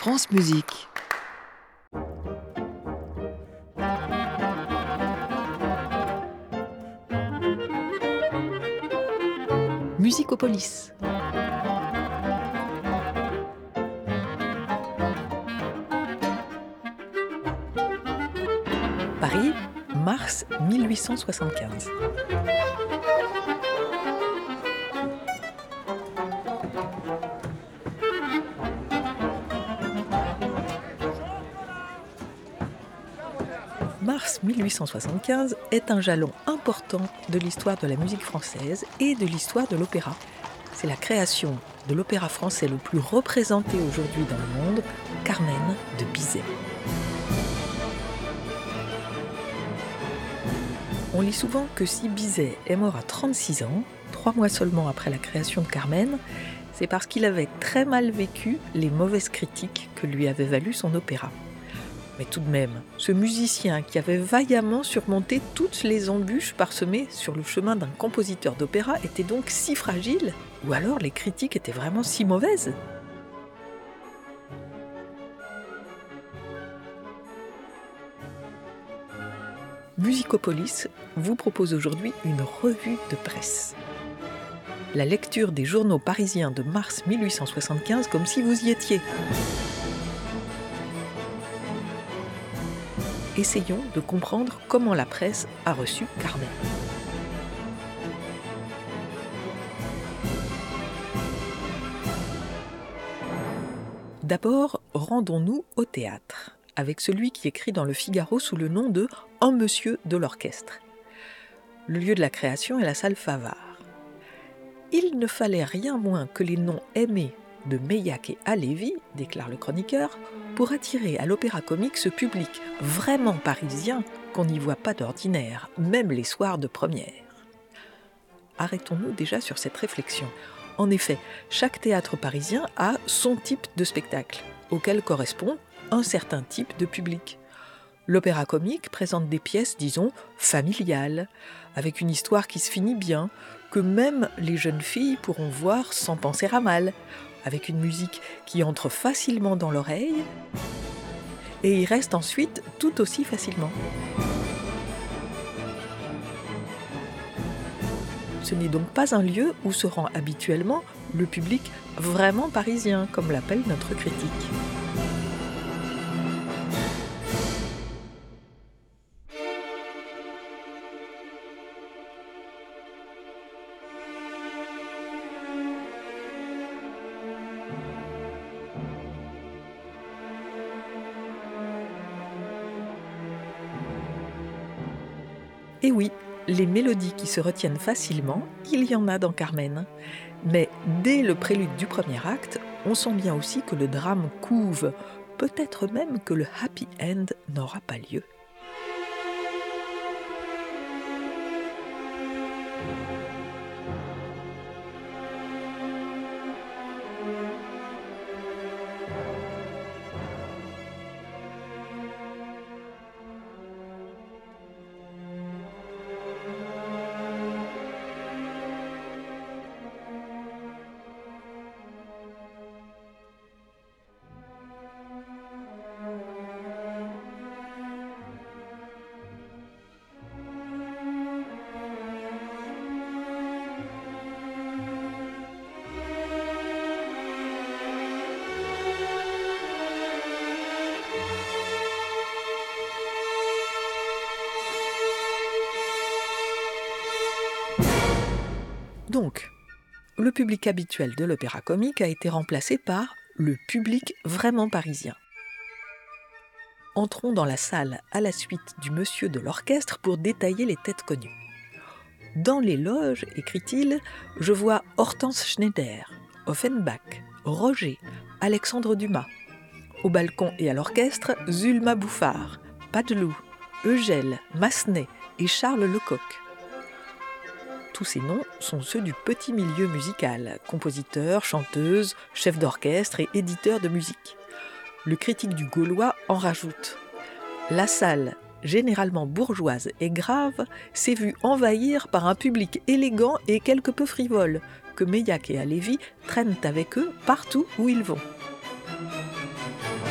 France Musique. Musicopolis. Paris, mars 1875. Mars 1875 est un jalon important de l'histoire de la musique française et de l'histoire de l'opéra. C'est la création de l'opéra français le plus représenté aujourd'hui dans le monde, Carmen de Bizet. On lit souvent que si Bizet est mort à 36 ans, 3 mois seulement après la création de Carmen, c'est parce qu'il avait très mal vécu les mauvaises critiques que lui avait valu son opéra. Mais tout de même, ce musicien qui avait vaillamment surmonté toutes les embûches parsemées sur le chemin d'un compositeur d'opéra était donc si fragile, ou alors les critiques étaient vraiment si mauvaises ? Musicopolis vous propose aujourd'hui une revue de presse. La lecture des journaux parisiens de mars 1875 comme si vous y étiez. Essayons de comprendre comment la presse a reçu Carmen. D'abord, rendons-nous au théâtre, avec celui qui écrit dans le Figaro sous le nom de « Un monsieur de l'orchestre ». Le lieu de la création est la salle Favart. Il ne fallait rien moins que les noms aimés de Meilhac et Halévy, déclare le chroniqueur, pour attirer à l'opéra-comique ce public vraiment parisien qu'on n'y voit pas d'ordinaire, même les soirs de première. Arrêtons-nous déjà sur cette réflexion. En effet, chaque théâtre parisien a son type de spectacle, auquel correspond un certain type de public. L'opéra-comique présente des pièces, disons, familiales, avec une histoire qui se finit bien, que même les jeunes filles pourront voir sans penser à mal, avec une musique qui entre facilement dans l'oreille et y reste ensuite tout aussi facilement. Ce n'est donc pas un lieu où se rend habituellement le public vraiment parisien, comme l'appelle notre critique. Et oui, les mélodies qui se retiennent facilement, il y en a dans Carmen. Mais dès le prélude du premier acte, on sent bien aussi que le drame couve, peut-être même que le happy end n'aura pas lieu. Donc, le public habituel de l'opéra-comique a été remplacé par le public vraiment parisien. Entrons dans la salle à la suite du monsieur de l'orchestre pour détailler les têtes connues. Dans les loges, écrit-il, je vois Hortense Schneider, Offenbach, Roger, Alexandre Dumas. Au balcon et à l'orchestre, Zulma Bouffard, Padeloup, Eugèle, Massenet et Charles Lecoq. Tous ces noms sont ceux du petit milieu musical, compositeurs, chanteuses, chefs d'orchestre et éditeurs de musique. Le critique du Gaulois en rajoute. La salle, généralement bourgeoise et grave, s'est vue envahir par un public élégant et quelque peu frivole, que Meilhac et Halévy traînent avec eux partout où ils vont.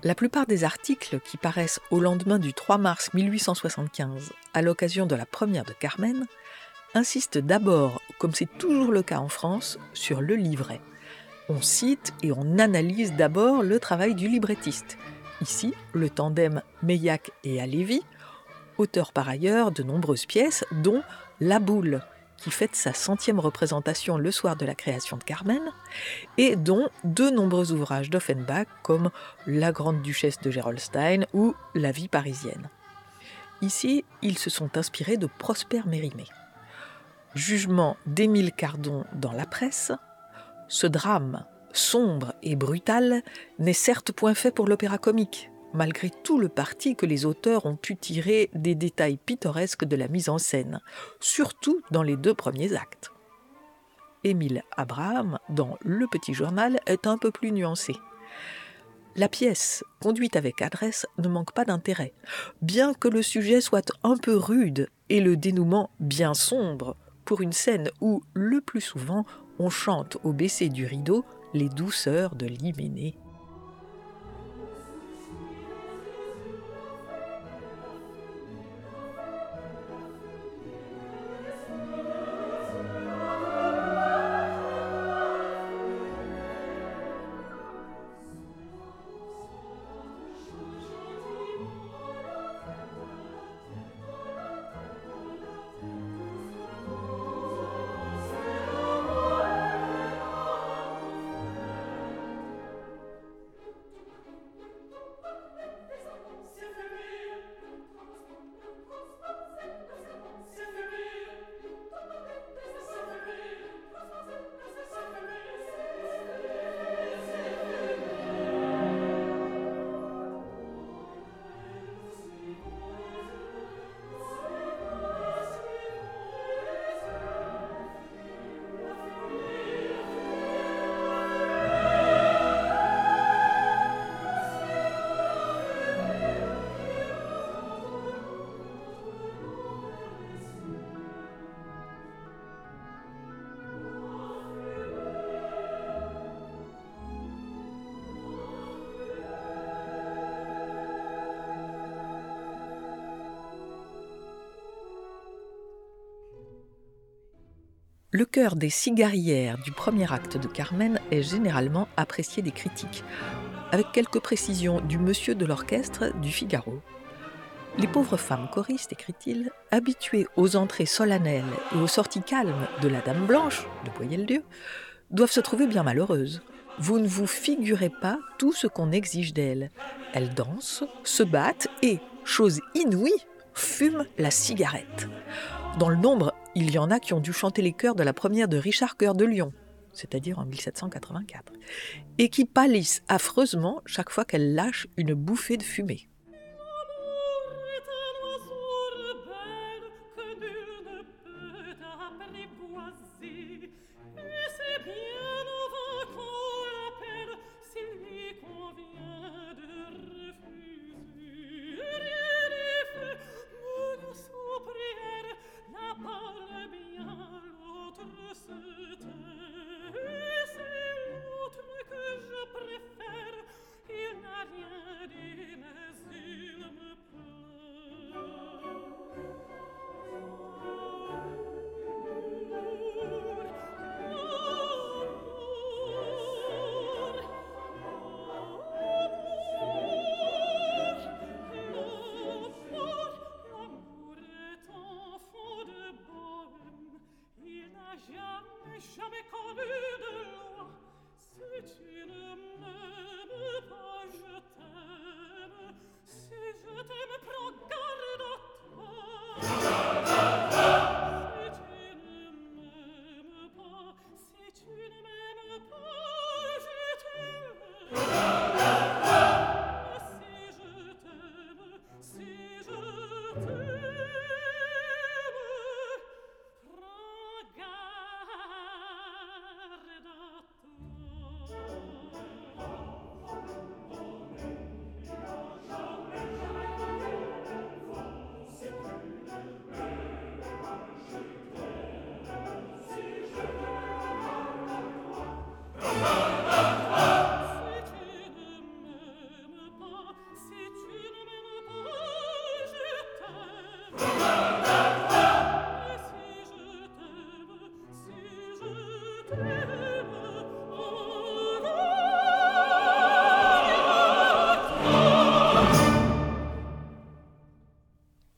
La plupart des articles qui paraissent au lendemain du 3 mars 1875, à l'occasion de la première de Carmen, insistent d'abord, comme c'est toujours le cas en France, sur le livret. On cite et on analyse d'abord le travail du librettiste. Ici, le tandem Meilhac et Halévy, auteur par ailleurs de nombreuses pièces, dont La Boule, qui fête sa 100e représentation le soir de la création de Carmen, et dont de nombreux ouvrages d'Offenbach comme La Grande Duchesse de Gerolstein ou La Vie parisienne. Ici, ils se sont inspirés de Prosper Mérimée. Jugement d'Émile Cardon dans La Presse, ce drame, sombre et brutal, n'est certes point fait pour l'opéra-comique, malgré tout le parti que les auteurs ont pu tirer des détails pittoresques de la mise en scène, surtout dans les 2 premiers actes. Émile Abraham, dans Le Petit Journal, est un peu plus nuancé. La pièce, conduite avec adresse, ne manque pas d'intérêt, bien que le sujet soit un peu rude et le dénouement bien sombre, pour une scène où, le plus souvent, on chante au baisser du rideau les douceurs de l'hyménée. Le chœur des cigarières du premier acte de Carmen est généralement apprécié des critiques, avec quelques précisions du monsieur de l'orchestre du Figaro. Les pauvres femmes choristes, écrit-il, habituées aux entrées solennelles et aux sorties calmes de la Dame Blanche, de Boieldieu, doivent se trouver bien malheureuses. Vous ne vous figurez pas tout ce qu'on exige d'elles. Elles dansent, se battent et, chose inouïe, fument la cigarette. Dans le nombre, il y en a qui ont dû chanter les chœurs de la première de Richard Coeur de Lion, c'est-à-dire en 1784, et qui pâlissent affreusement chaque fois qu'elles lâchent une bouffée de fumée.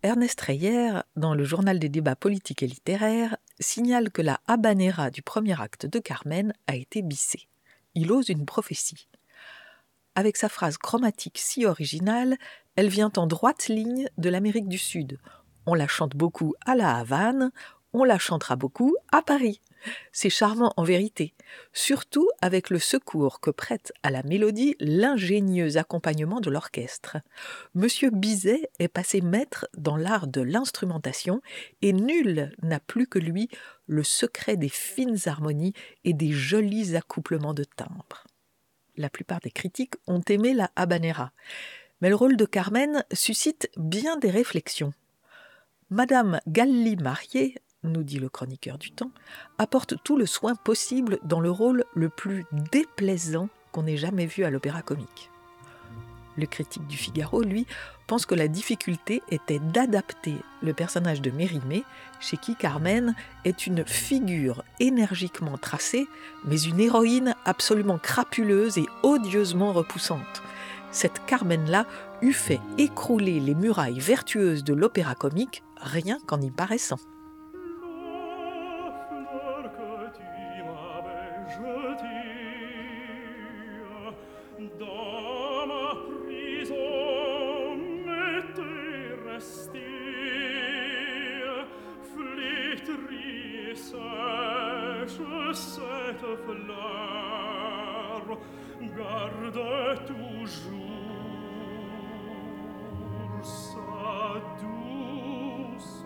Ernest Reyer, dans le journal des débats politiques et littéraires, signale que la habanera du premier acte de Carmen a été bissée. Il ose une prophétie. Avec sa phrase chromatique si originale, elle vient en droite ligne de l'Amérique du Sud. On la chante beaucoup à La Havane, on la chantera beaucoup à Paris. C'est charmant en vérité, surtout avec le secours que prête à la mélodie l'ingénieux accompagnement de l'orchestre. Monsieur Bizet est passé maître dans l'art de l'instrumentation et nul n'a plus que lui le secret des fines harmonies et des jolis accouplements de timbres. La plupart des critiques ont aimé la habanera, mais le rôle de Carmen suscite bien des réflexions. Madame Galli-Marié, nous dit le chroniqueur du Temps, apporte tout le soin possible dans le rôle le plus déplaisant qu'on ait jamais vu à l'opéra comique. Le critique du Figaro, lui, pense que la difficulté était d'adapter le personnage de Mérimée, chez qui Carmen est une figure énergiquement tracée, mais une héroïne absolument crapuleuse et odieusement repoussante. Cette Carmen-là eût fait écrouler les murailles vertueuses de l'opéra comique rien qu'en y paraissant. Garde toujours sa douce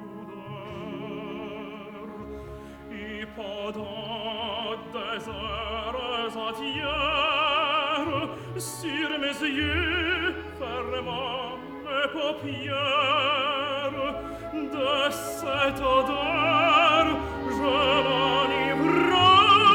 odeur, et pendant des heures entières, sur mes yeux, fermant mes paupières, de cette odeur, je m'enivrai.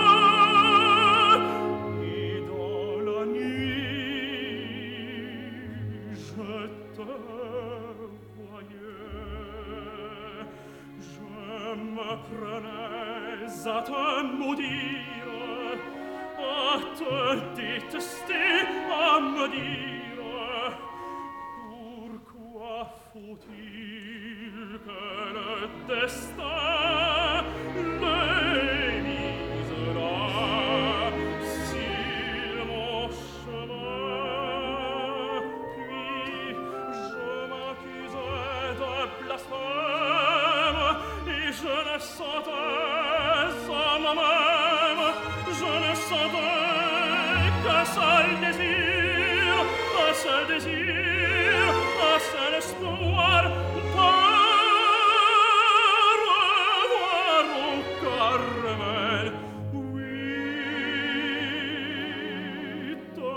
Prenais à te maudire, à te détester, à me dire pourquoi faut-il que le destin les mise là sur mon chemin. Puis je m'accusais de blasphème et je ne sentais en moi-même, je ne sentais qu'un seul désir, un seul désir, un seul espoir de revoir mon Carmen. Oui, de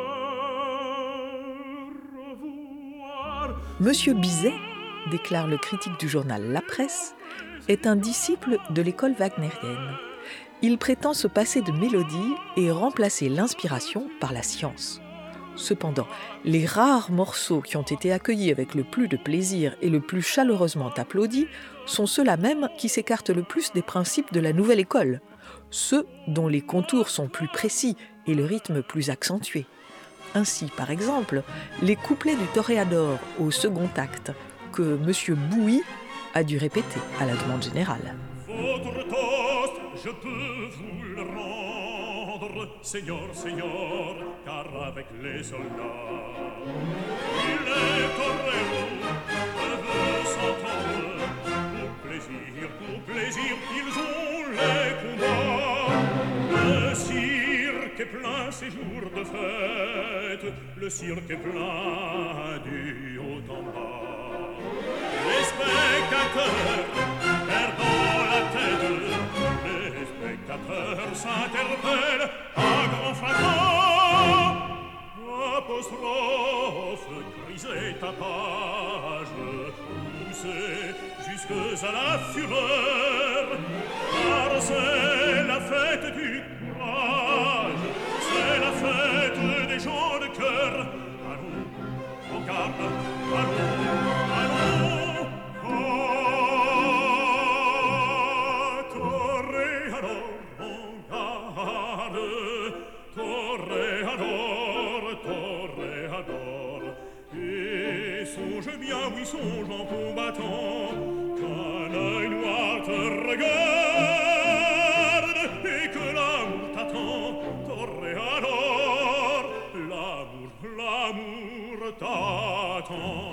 revoir. Monsieur Bizet, déclare le critique du journal La Presse, est un disciple de l'école wagnérienne. Il prétend se passer de mélodie et remplacer l'inspiration par la science. Cependant, les rares morceaux qui ont été accueillis avec le plus de plaisir et le plus chaleureusement applaudis sont ceux-là même qui s'écartent le plus des principes de la nouvelle école, ceux dont les contours sont plus précis et le rythme plus accentué. Ainsi, par exemple, les couplets du Toréador au second acte que M. Bouy a dû répéter à la demande générale. Votre toast, je peux vous le rendre, Seigneur, Seigneur, car avec les soldats, il est toréador, peuvent s'entendre, pour plaisir, ils ont les combats. Le cirque est plein ces jours de fête, le cirque est plein du haut en bas. Les spectateurs perdant la tête, les spectateurs s'interpellent à grand fracas. Apostrophe, crisée tapage, poussée jusque à la fureur, car c'est la fête du courage, c'est la fête des gens de cœur. Allons, en garde, allons, allons. Songe songeant combattant, qu'un œil noir te regarde et que l'amour t'attend, t'aurais alors l'amour t'attend.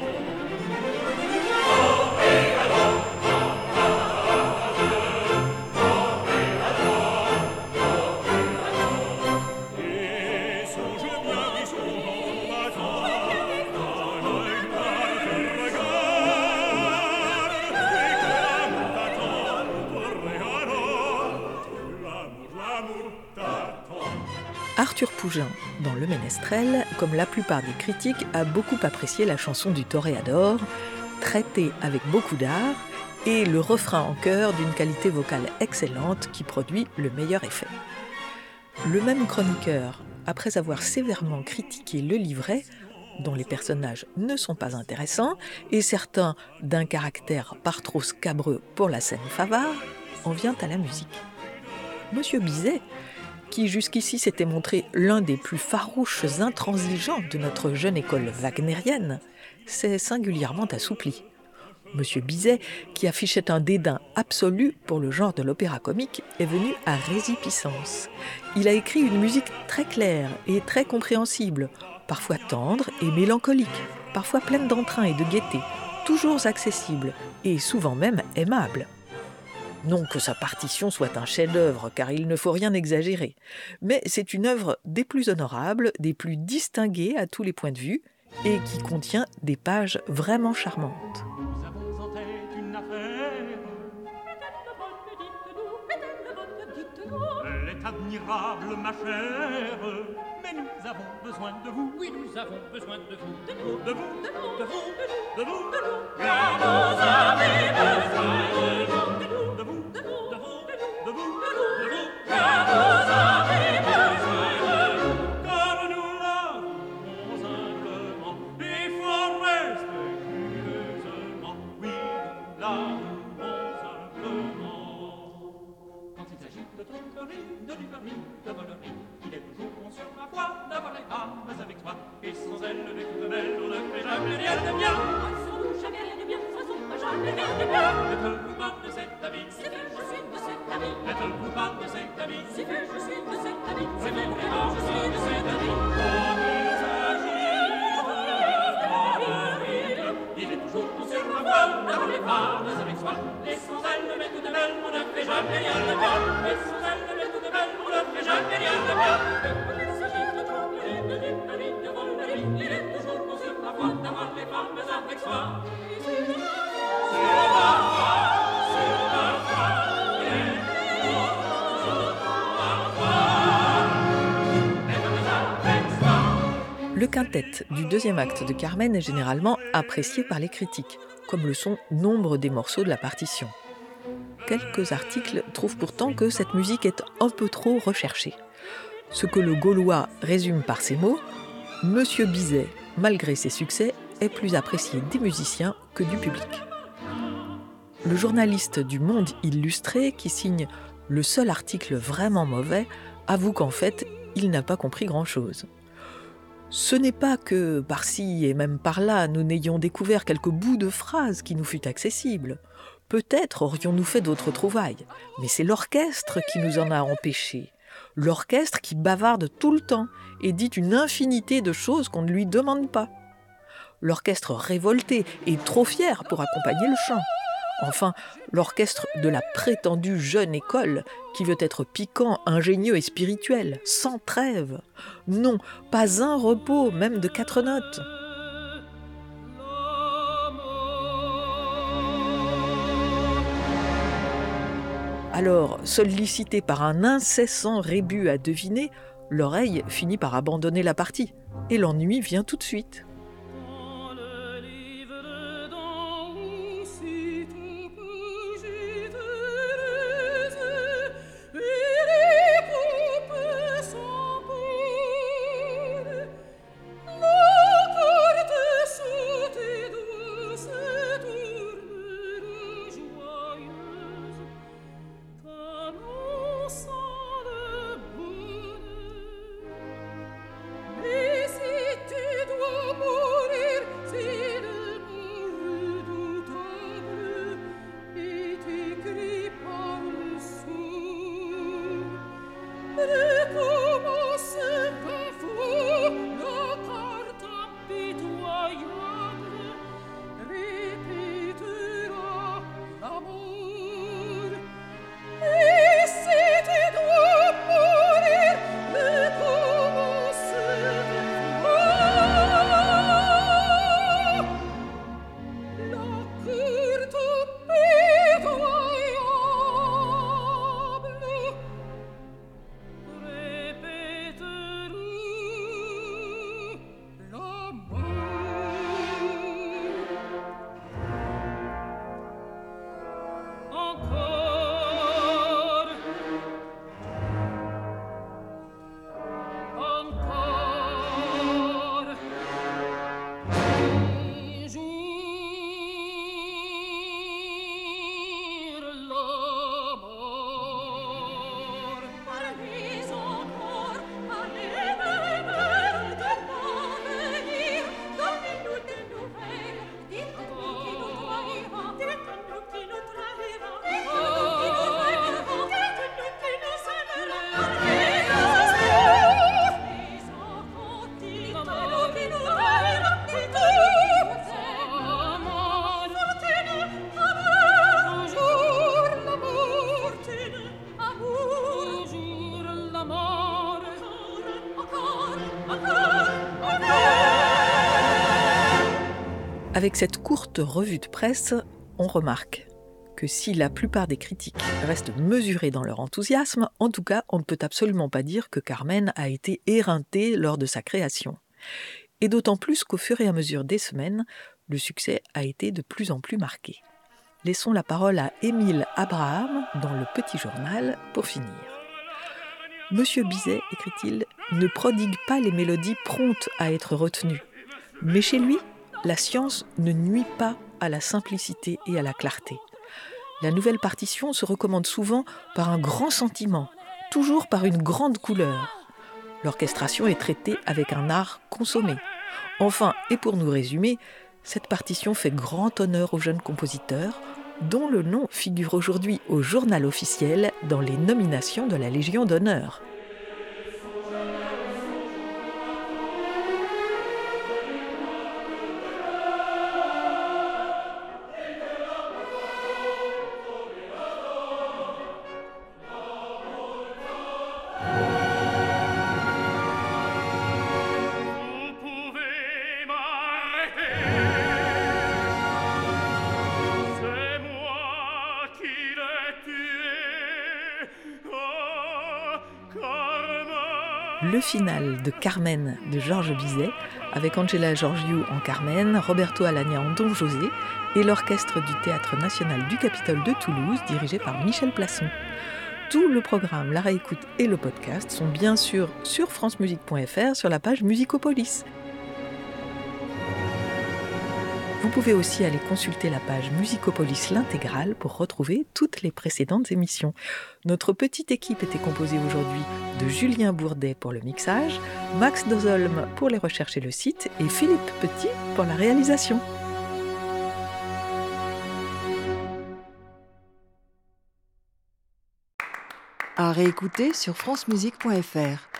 Arthur Pougin, dans Le Ménestrel, comme la plupart des critiques, a beaucoup apprécié la chanson du Toréador, traitée avec beaucoup d'art, et le refrain en chœur d'une qualité vocale excellente qui produit le meilleur effet. Le même chroniqueur, après avoir sévèrement critiqué le livret, dont les personnages ne sont pas intéressants, et certains d'un caractère par trop scabreux pour la scène Favart, en vient à la musique. Monsieur Bizet, qui jusqu'ici s'était montré l'un des plus farouches intransigeants de notre jeune école wagnérienne, s'est singulièrement assoupli. Monsieur Bizet, qui affichait un dédain absolu pour le genre de l'opéra comique, est venu à résipiscence. Il a écrit une musique très claire et très compréhensible, parfois tendre et mélancolique, parfois pleine d'entrain et de gaieté, toujours accessible et souvent même aimable. Non que sa partition soit un chef-d'œuvre, car il ne faut rien exagérer, mais c'est une œuvre des plus honorables, des plus distinguées à tous les points de vue, et qui contient des pages vraiment charmantes. Nous avons en tête une affaire. Elle est admirable, ma chère, mais nous avons besoin de vous. Oui, nous avons besoin de vous. De vous, de vous, de vous, de vous, de vous, de vous. Car nous avons besoin de vous. De vous, de vous, de vous, de vous, de vous, de vous. Car nous avons besoin de vous. Car nous l'avons simplement et fort respectueusement. Oui, nous l'avons simplement. Quand il s'agit de tromperie, de duperie, de volerie, il est toujours bon sur ma foi d'avoir les femmes avec toi. Et sans elles, les toutes belles, on ne fait jamais rien de bien. Sans nous, jamais rien de bien, sans nous, jamais rien de bien. N'êtes-vous pas de cet avis? C'est fait, je suis de cet avis. N'êtes-vous pas de cet avis? C'est fait, je suis de cet avis. C'est fait, vraiment, je suis de cet avis. Quand il s'agit de tromperie, il est toujours bon sur ma foi d'avoir les femmes avec soi. Et sans elles, les toutes belles, on ne fait jamais rien de bien. Et sans elles, les toutes belles, on ne fait jamais rien de bien. Quand il s'agit de tromperie, de duperie, de volerie, il est toujours bon sur ma foi d'avoir les femmes avec soi. Le quintet du deuxième acte de Carmen est généralement apprécié par les critiques, comme le sont nombre des morceaux de la partition. Quelques articles trouvent pourtant que cette musique est un peu trop recherchée. Ce que le Gaulois résume par ces mots, « Monsieur Bizet, malgré ses succès, est plus apprécié des musiciens que du public ». Le journaliste du Monde Illustré, qui signe le seul article vraiment mauvais, avoue qu'en fait, il n'a pas compris grand-chose. Ce n'est pas que, par-ci et même par-là, nous n'ayons découvert quelques bouts de phrases qui nous fût accessibles. Peut-être aurions-nous fait d'autres trouvailles, mais c'est l'orchestre qui nous en a empêchés. L'orchestre qui bavarde tout le temps et dit une infinité de choses qu'on ne lui demande pas. L'orchestre révolté et trop fier pour accompagner le chant. Enfin, l'orchestre de la prétendue jeune école qui veut être piquant, ingénieux et spirituel, sans trêve. Non, pas un repos, même de 4 notes. Alors, sollicité par un incessant rébut à deviner, l'oreille finit par abandonner la partie. Et l'ennui vient tout de suite. Et si tu dois Avec cette courte revue de presse, on remarque que si la plupart des critiques restent mesurés dans leur enthousiasme, en tout cas, on ne peut absolument pas dire que Carmen a été éreintée lors de sa création. Et d'autant plus qu'au fur et à mesure des semaines, le succès a été de plus en plus marqué. Laissons la parole à Émile Abraham dans Le Petit Journal pour finir. Monsieur Bizet, écrit-il, ne prodigue pas les mélodies promptes à être retenues. Mais chez lui, la science ne nuit pas à la simplicité et à la clarté. La nouvelle partition se recommande souvent par un grand sentiment, toujours par une grande couleur. L'orchestration est traitée avec un art consommé. Enfin, et pour nous résumer, cette partition fait grand honneur au jeune compositeur, dont le nom figure aujourd'hui au journal officiel dans les nominations de la Légion d'honneur. Le final de Carmen de Georges Bizet, avec Angela Georgiou en Carmen, Roberto Alagna en Don José et l'orchestre du Théâtre National du Capitole de Toulouse, dirigé par Michel Plasson. Tout le programme, la réécoute et le podcast sont bien sûr sur francemusique.fr sur la page Musicopolis. Vous pouvez aussi aller consulter la page Musicopolis l'intégrale pour retrouver toutes les précédentes émissions. Notre petite équipe était composée aujourd'hui de Julien Bourdet pour le mixage, Max Dozolm pour les recherches et le site et Philippe Petit pour la réalisation. À réécouter sur francemusique.fr.